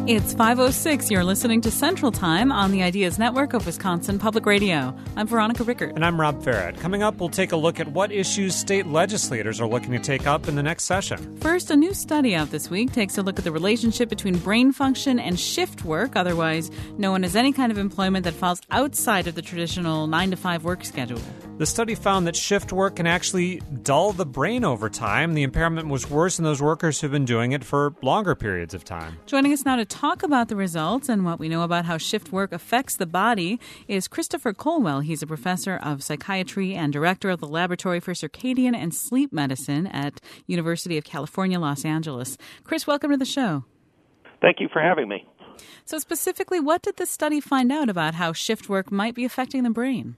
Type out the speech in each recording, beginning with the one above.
It's 5:06. You're listening to Central Time on the Ideas Network of Wisconsin Public Radio. I'm Veronica Rickert. And I'm Rob Farrett. Coming up, we'll take a look at what issues state legislators are looking to take up in the next session. First, a new study out this week takes a look at the relationship between brain function and shift work, otherwise known as any kind of employment that falls outside of the traditional 9-to-5 work schedule. The study found that shift work can actually dull the brain over time. The impairment was worse in those workers who've been doing it for longer periods of time. Joining us now to talk about the results and what we know about how shift work affects the body is Christopher Colwell. He's a professor of psychiatry and director of the Laboratory for Circadian and Sleep Medicine at University of California, Los Angeles. Chris, welcome to the show. Thank you for having me. So specifically, what did the study find out about how shift work might be affecting the brain?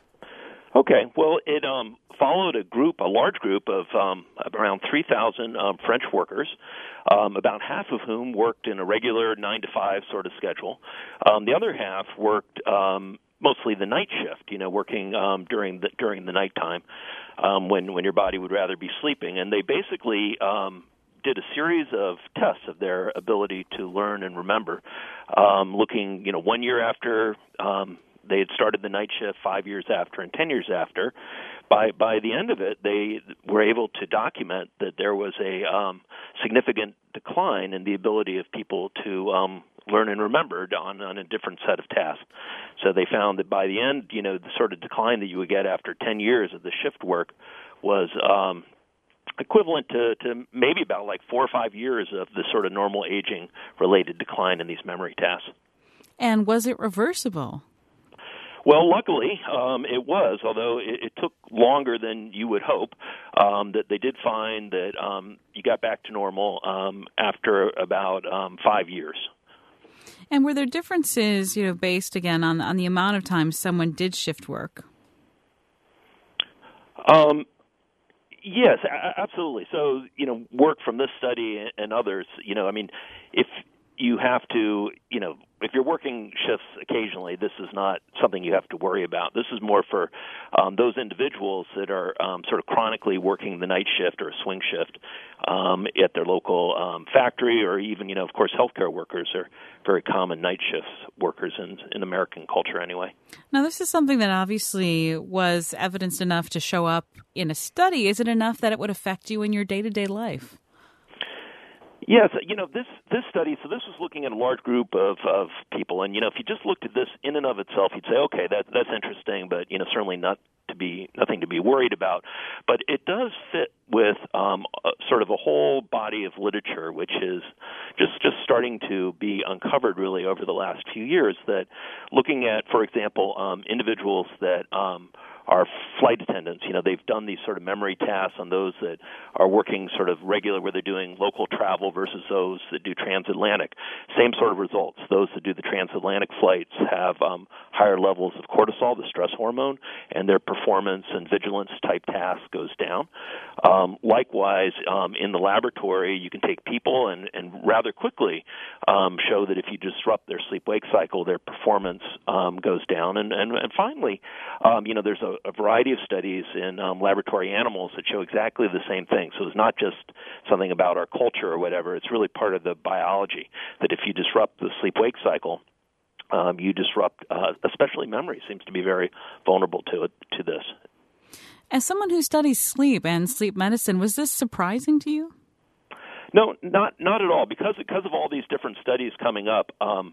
Okay, well, it followed a large group of around 3,000 French workers, about half of whom worked in a regular 9-to-5 sort of schedule. The other half worked mostly the night shift, working during the nighttime when your body would rather be sleeping. And they basically did a series of tests of their ability to learn and remember, looking, 1 year after they had started the night shift, 5 years after, and 10 years after. By the end of it, they were able to document that there was a significant decline in the ability of people to learn and remember on a different set of tasks. So they found that by the end, the sort of decline that you would get after 10 years of the shift work was equivalent to maybe about like 4 or 5 years of the sort of normal aging-related decline in these memory tasks. And was it reversible? Well, luckily, it was, although it took longer than you would hope, that they did find that you got back to normal after about 5 years. And were there differences, based, again, on the amount of time someone did shift work? Yes, absolutely. So, work from this study and others, if you have to, if you're working shifts occasionally, this is not something you have to worry about. This is more for those individuals that are sort of chronically working the night shift or a swing shift at their local factory, or even, of course, healthcare workers are very common night shifts workers in American culture anyway. Now, this is something that obviously was evidenced enough to show up in a study. Is it enough that it would affect you in your day-to-day life? Yes, this study, so this was looking at a large group of people, and, if you just looked at this in and of itself, you'd say, okay, that's interesting, but, certainly nothing to be worried about. But it does fit with sort of a whole body of literature, which is just starting to be uncovered really over the last few years, that looking at, for example, individuals that are flight attendants. They've done these sort of memory tasks on those that are working sort of regular, where they're doing local travel, versus those that do transatlantic. Same sort of results. Those that do the transatlantic flights have higher levels of cortisol, the stress hormone, and their performance and vigilance type task goes down. Likewise, in the laboratory, you can take people and rather quickly show that if you disrupt their sleep-wake cycle, their performance goes down. And finally, there's a variety of studies in laboratory animals that show exactly the same thing. So it's not just something about our culture or whatever. It's really part of the biology, that if you disrupt the sleep-wake cycle, you disrupt, especially memory seems to be very vulnerable to this. As someone who studies sleep and sleep medicine, was this surprising to you? No, not at all. Because of all these different studies coming up,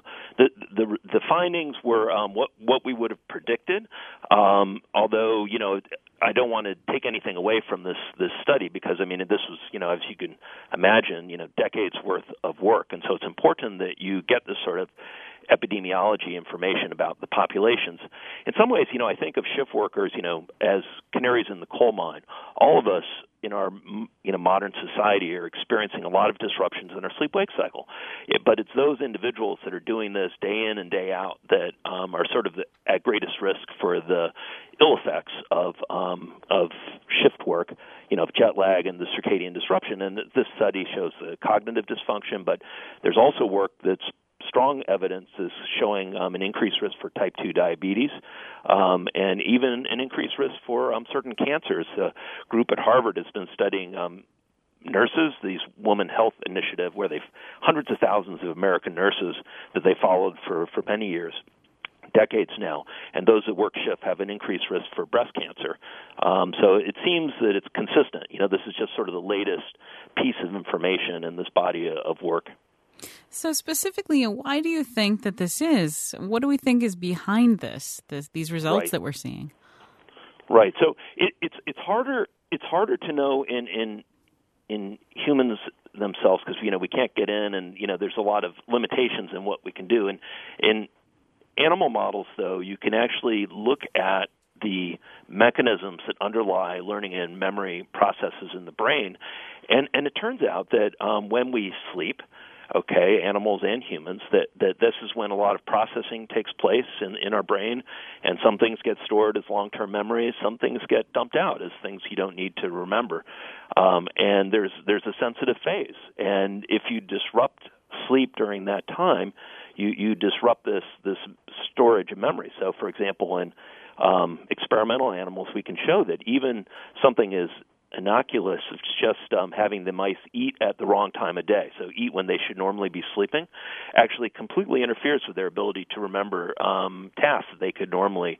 the findings were what we would have predicted. Although I don't want to take anything away from this study, because this was as you can imagine decades worth of work, and so it's important that you get this sort of epidemiology information about the populations. In some ways, I think of shift workers, as canaries in the coal mine. All of us in our modern society are experiencing a lot of disruptions in our sleep-wake cycle. But it's those individuals that are doing this day in and day out that are sort of at greatest risk for the ill effects of shift work, of jet lag and the circadian disruption. And this study shows the cognitive dysfunction, but there's also work that's strong evidence is showing an increased risk for type 2 diabetes and even an increased risk for certain cancers. A group at Harvard has been studying nurses, these Women Health Initiative, where they've hundreds of thousands of American nurses that they followed for many years, decades now, and those that work shift have an increased risk for breast cancer. So it seems that it's consistent. This is just sort of the latest piece of information in this body of work. So specifically, why do you think that this is? What do we think is behind these results that we're seeing? Right. So it's harder to know in humans themselves because we can't get in, and there's a lot of limitations in what we can do. And in animal models, though, you can actually look at the mechanisms that underlie learning and memory processes in the brain, and it turns out that when we sleep, animals and humans, that this is when a lot of processing takes place in our brain, and some things get stored as long-term memories, some things get dumped out as things you don't need to remember. And there's a sensitive phase, and if you disrupt sleep during that time, you disrupt this storage of memory. So, for example, in experimental animals, we can show that even something as innocuous as just having the mice eat at the wrong time of day, so eat when they should normally be sleeping, actually completely interferes with their ability to remember tasks that they could normally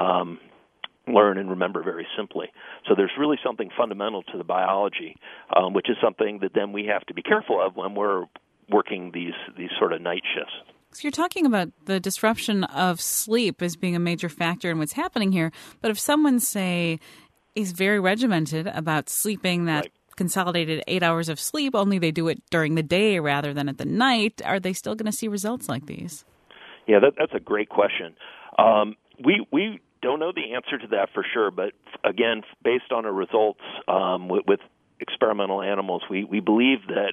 learn and remember very simply. So there's really something fundamental to the biology, which is something that then we have to be careful of when we're working these sort of night shifts. So you're talking about the disruption of sleep as being a major factor in what's happening here, but if someone, say, is very regimented about sleeping that consolidated 8 hours of sleep, only they do it during the day rather than at the night, are they still going to see results like these? Yeah, that's a great question. We don't know the answer to that for sure, but again, based on our results with experimental animals, we believe that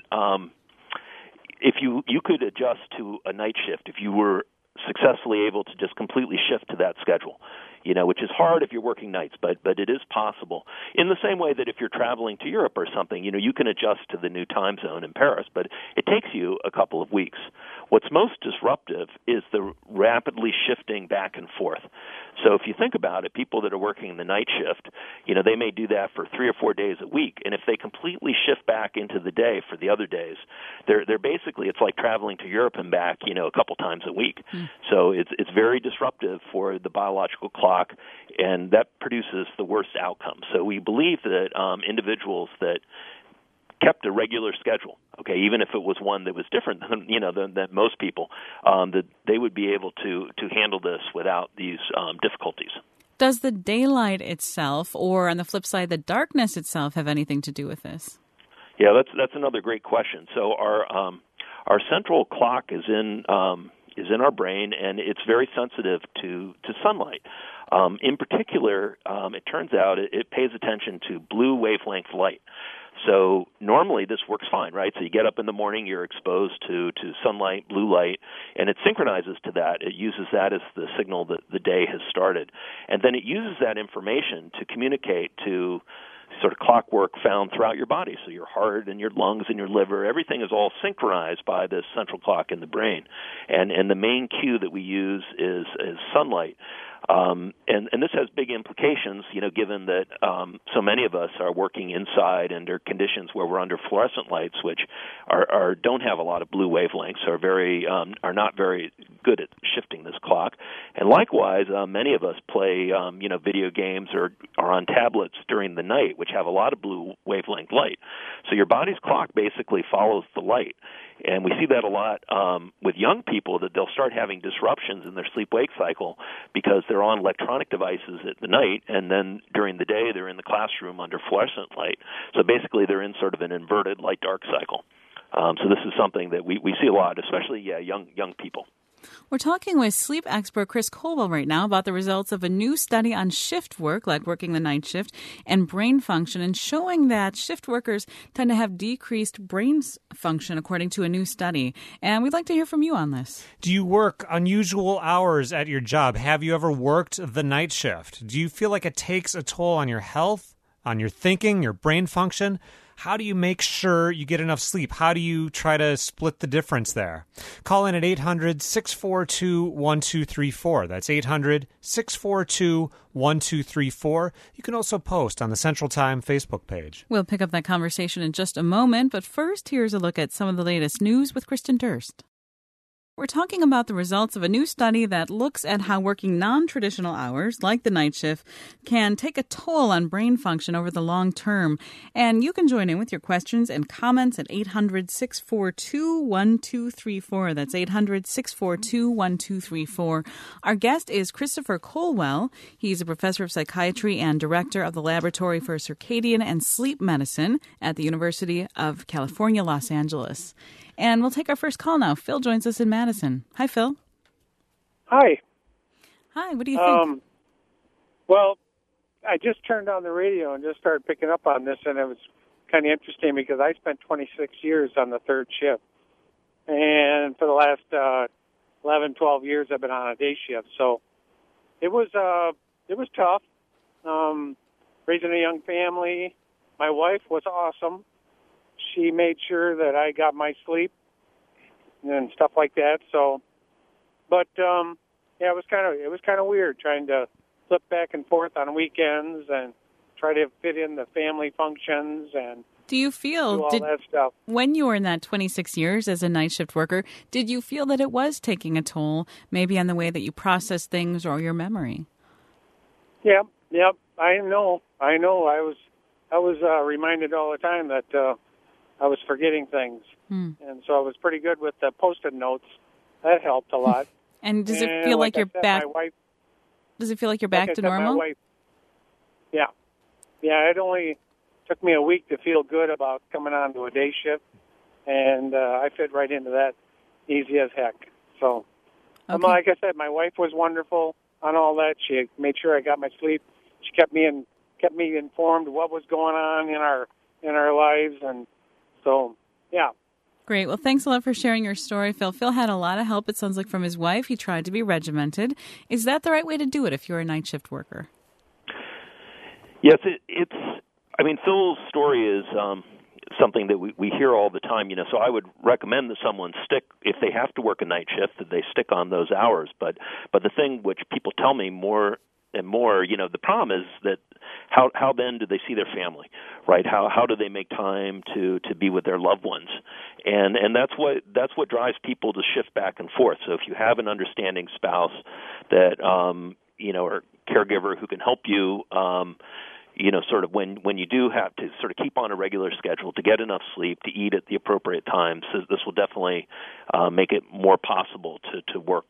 if you could adjust to a night shift, if you were successfully able to just completely shift to that schedule, which is hard if you're working nights, but it is possible. In the same way that if you're traveling to Europe or something, you can adjust to the new time zone in Paris, but it takes you a couple of weeks. What's most disruptive is the rapidly shifting back and forth. So if you think about it, people that are working the night shift, they may do that for 3 or 4 days a week, and if they completely shift back into the day for the other days, they're basically, it's like traveling to Europe and back, a couple times a week. So it's very disruptive for the biological clock, and that produces the worst outcome. So we believe that individuals that kept a regular schedule, even if it was one that was different than most people, that they would be able to handle this without these difficulties. Does the daylight itself, or on the flip side, the darkness itself, have anything to do with this? Yeah, that's another great question. So our central clock is in our brain, and it's very sensitive to sunlight. In particular, it turns out it pays attention to blue wavelength light. So normally this works fine, right? So you get up in the morning, you're exposed to sunlight, blue light, and it synchronizes to that. It uses that as the signal that the day has started. And then it uses that information to communicate to sort of clockwork found throughout your body. So your heart and your lungs and your liver, everything is all synchronized by this central clock in the brain. And the main cue that we use is sunlight. And this has big implications, given that so many of us are working inside under conditions where we're under fluorescent lights, which don't have a lot of blue wavelengths, are not very good at shifting this clock. And likewise, many of us play video games or are on tablets during the night, which have a lot of blue wavelength light. So your body's clock basically follows the light. And we see that a lot with young people, that they'll start having disruptions in their sleep-wake cycle because they're on electronic devices at the night, and then during the day they're in the classroom under fluorescent light. So basically they're in sort of an inverted light-dark cycle. So this is something that we see a lot, especially young people. We're talking with sleep expert Chris Colwell right now about the results of a new study on shift work, like working the night shift, and brain function, and showing that shift workers tend to have decreased brain function, according to a new study. And we'd like to hear from you on this. Do you work unusual hours at your job? Have you ever worked the night shift? Do you feel like it takes a toll on your health? on your thinking, your brain function. How do you make sure you get enough sleep? How do you try to split the difference there? Call in at 800-642-1234. That's 800-642-1234. You can also post on the Central Time Facebook page. We'll pick up that conversation in just a moment, but first, here's a look at some of the latest news with Kristen Durst. We're talking about the results of a new study that looks at how working non-traditional hours, like the night shift, can take a toll on brain function over the long term. And you can join in with your questions and comments at 800-642-1234. That's 800-642-1234. Our guest is Christopher Colwell. He's a professor of psychiatry and director of the Laboratory for Circadian and Sleep Medicine at the University of California, Los Angeles. And we'll take our first call now. Phil joins us in Madison. Hi, Phil. Hi. Hi, what do you think? Well, I just turned on the radio and just started picking up on this, and it was kind of interesting because I spent 26 years on the third shift. And for the last 11, 12 years, I've been on a day shift. So it was tough. Raising a young family. My wife was awesome. She made sure that I got my sleep and stuff like that. So, but yeah, it was kind of weird trying to flip back and forth on weekends and try to fit in the family functions and do you feel do all that stuff. When you were in that 26 years as a night shift worker, did you feel that it was taking a toll, maybe on the way that you process things or your memory? Yeah, I know. I was reminded all the time that I was forgetting things. And so I was pretty good with the Post-it notes. That helped a lot. And does it feel like you're back? Does it feel like you're back to normal? Yeah. It only took me a week to feel good about coming on to a day shift, and I fit right into that easy as heck. So, like I said, my wife was wonderful on all that. She made sure I got my sleep. She kept me informed what was going on in our lives, and so, yeah. Great. Well, thanks a lot for sharing your story, Phil. Phil had a lot of help, it sounds like, from his wife. He tried to be regimented. Is that the right way to do it if you're a night shift worker? Yes, Phil's story is something that we hear all the time, so I would recommend that someone stick, if they have to work a night shift, that they stick on those hours. But the thing which people tell me more and more, the problem is that how then do they see their family, right? How do they make time to be with their loved ones? And that's what drives people to shift back and forth. So if you have an understanding spouse that or caregiver who can help you, sort of when you do have to sort of keep on a regular schedule to get enough sleep, to eat at the appropriate times, so this will definitely make it more possible to work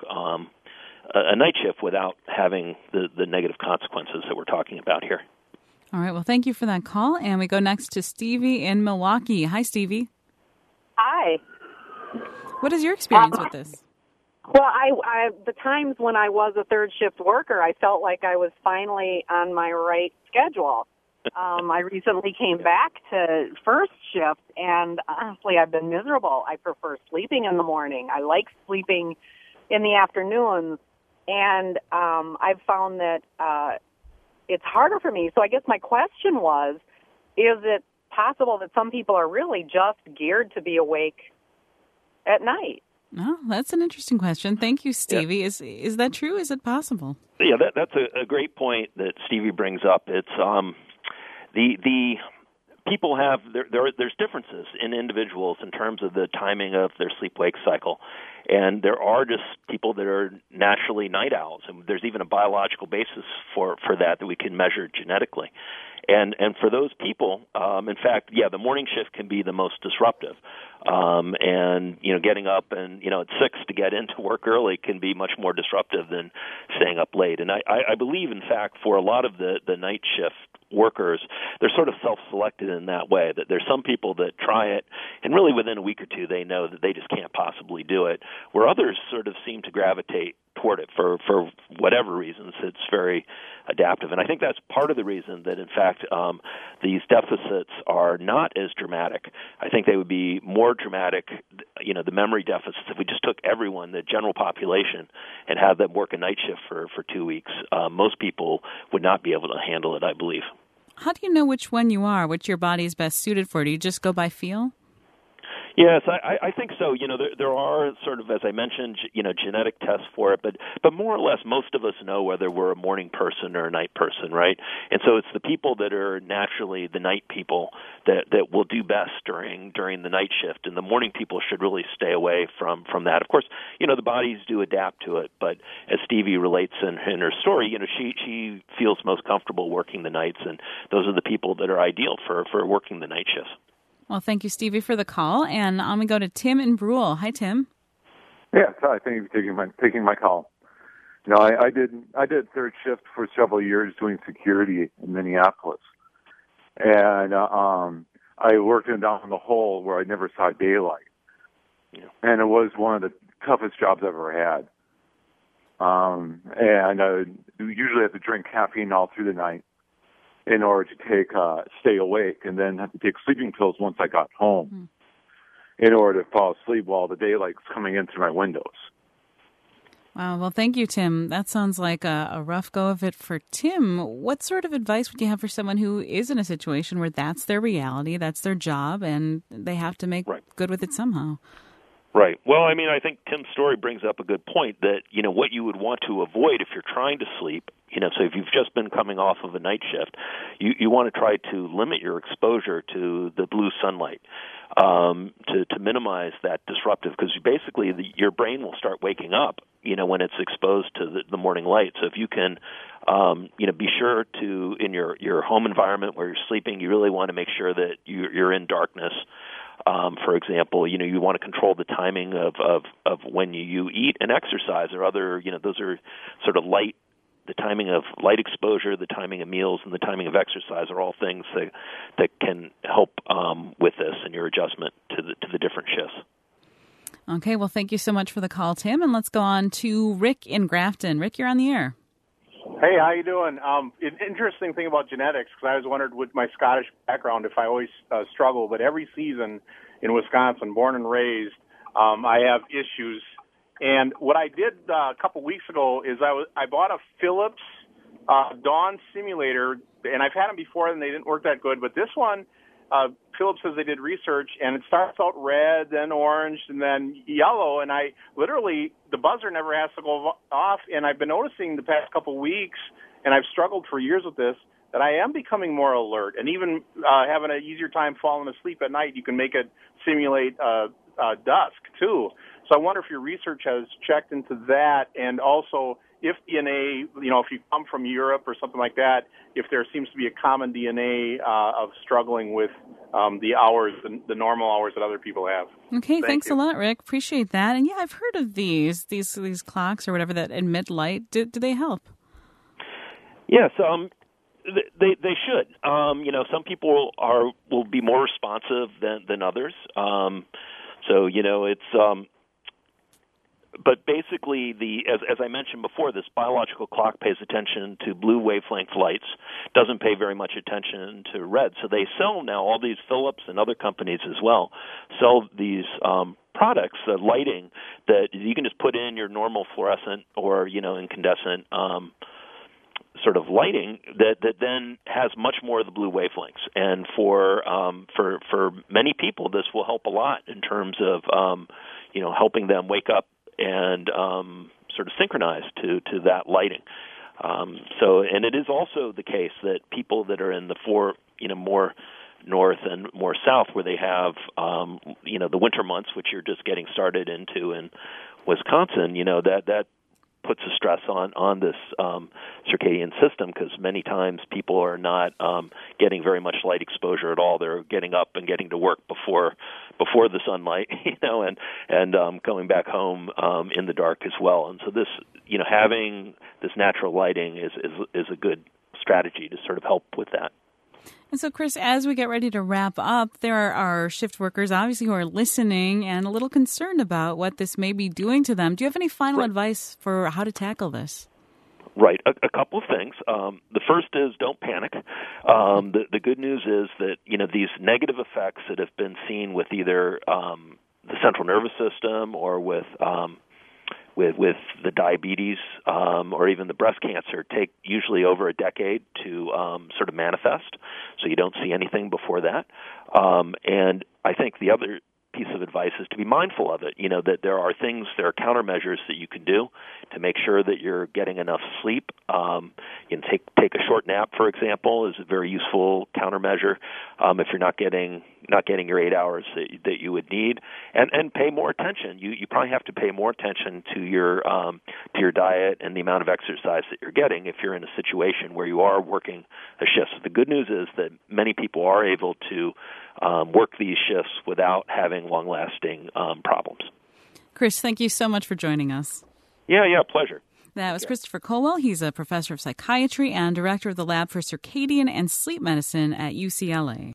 a night shift without having the negative consequences that we're talking about here. All right. Well, thank you for that call. And we go next to Stevie in Milwaukee. Hi, Stevie. Hi. What is your experience with this? Well, I the times when I was a third shift worker, I felt like I was finally on my right schedule. I recently came back to first shift, and honestly, I've been miserable. I prefer sleeping in the morning. I like sleeping in the afternoons, and I've found that it's harder for me. So I guess my question was, is it possible that some people are really just geared to be awake at night? Oh, that's an interesting question. Thank you, Stevie. Yeah. Is that true? Is it possible? Yeah, that's a great point that Stevie brings up. It's the people have there's differences in individuals in terms of the timing of their sleep-wake cycle. And there are just people that are naturally night owls, and there's even a biological basis for that we can measure genetically. And for those people, in fact, the morning shift can be the most disruptive. And getting up and at 6 to get into work early can be much more disruptive than staying up late. And I believe, in fact, for a lot of the night shift workers, they're sort of self-selected in that way, that there's some people that try it, and really within a week or two they know that they just can't possibly do it, where others sort of seem to gravitate toward it for whatever reasons. It's very adaptive. And I think that's part of the reason that, in fact, these deficits are not as dramatic. I think they would be more dramatic, the memory deficits, if we just took everyone, the general population, and had them work a night shift for 2 weeks. Most people would not be able to handle it, I believe. How do you know which one you are, which your body is best suited for? Do you just go by feel? Yes, I think so. There are sort of, as I mentioned, genetic tests for it, but more or less most of us know whether we're a morning person or a night person, right? And so it's the people that are naturally the night people that will do best during the night shift, and the morning people should really stay away from that. Of course, the bodies do adapt to it, but as Stevie relates in her story, she feels most comfortable working the nights, and those are the people that are ideal for working the night shifts. Well, thank you, Stevie, for the call. And I'm going to go to Tim in Brule. Hi, Tim. Yes, hi. Thank you for taking my call. I did third shift for several years doing security in Minneapolis, and I worked down the hole where I never saw daylight, and it was one of the toughest jobs I've ever had. And I usually have to drink caffeine all through the night in order to stay awake, and then have to take sleeping pills once I got home in order to fall asleep while the daylight's coming in through my windows. Wow. Well, thank you, Tim. That sounds like a rough go of it for Tim. What sort of advice would you have for someone who is in a situation where that's their reality, that's their job, and they have to make good with it somehow? Right. Well, I think Tim's story brings up a good point that, what you would want to avoid if you're trying to sleep, so if you've just been coming off of a night shift, you want to try to limit your exposure to the blue sunlight, to minimize that disruptive, because basically your brain will start waking up, when it's exposed to the morning light. So if you can, be sure to, in your home environment where you're sleeping, you really want to make sure that you're in darkness. For example, you want to control the timing of when you eat and exercise, or other, those are sort of the timing of light exposure, the timing of meals, and the timing of exercise are all things that can help with this and your adjustment to the different shifts. Okay, well, thank you so much for the call, Tim, and let's go on to Rick in Grafton. Rick, you're on the air. Hey, how you doing? An interesting thing about genetics, because I always wondered with my Scottish background if I always struggle, but every season in Wisconsin, born and raised, I have issues. And what I did a couple weeks ago is I bought a Philips Dawn simulator, and I've had them before and they didn't work that good, but this one, Philips says they did research, and it starts out red, then orange, and then yellow, and the buzzer never has to go off, and I've been noticing the past couple weeks, and I've struggled for years with this, that I am becoming more alert, and even having an easier time falling asleep at night. You can make it simulate dusk, too. So I wonder if your research has checked into that, and also if DNA, if you come from Europe or something like that, if there seems to be a common DNA of struggling with the hours, the normal hours that other people have. Okay, thanks a lot, Rick. Appreciate that. And yeah, I've heard of these clocks or whatever that emit light. Do they help? Yes, they should. Some people will be more responsive than others. So it's. But basically, as I mentioned before, this biological clock pays attention to blue wavelength lights, doesn't pay very much attention to red. So they sell now, all these Philips and other companies as well, sell these products, lighting, that you can just put in your normal fluorescent or, incandescent sort of lighting that then has much more of the blue wavelengths. And for many people, this will help a lot in terms of, helping them wake up and sort of synchronized to that lighting. And it is also the case that people that are in the more north and more south, where they have the winter months, which you're just getting started into in Wisconsin, that puts a stress on this circadian system, because many times people are not getting very much light exposure at all. They're getting up and getting to work before the sunlight, and going back home in the dark as well. And so this, having this natural lighting is a good strategy to sort of help with that. And so, Chris, as we get ready to wrap up, there are shift workers, obviously, who are listening and a little concerned about what this may be doing to them. Do you have any final advice for how to tackle this? Right. A couple of things. The first is don't panic. The good news is that, these negative effects that have been seen with either the central nervous system or with with the diabetes or even the breast cancer take usually over a decade to sort of manifest, so you don't see anything before that. And I think the other piece of advice is to be mindful of it. That there are countermeasures that you can do to make sure that you're getting enough sleep. Take a short nap, for example, is a very useful countermeasure if you're not getting your 8 hours that you would need, and pay more attention. You probably have to pay more attention to your diet and the amount of exercise that you're getting if you're in a situation where you are working a shift. So the good news is that many people are able to work these shifts without having long-lasting problems. Chris, thank you so much for joining us. Yeah, pleasure. That was Christopher Colwell. He's a professor of psychiatry and director of the Lab for Circadian and Sleep Medicine at UCLA.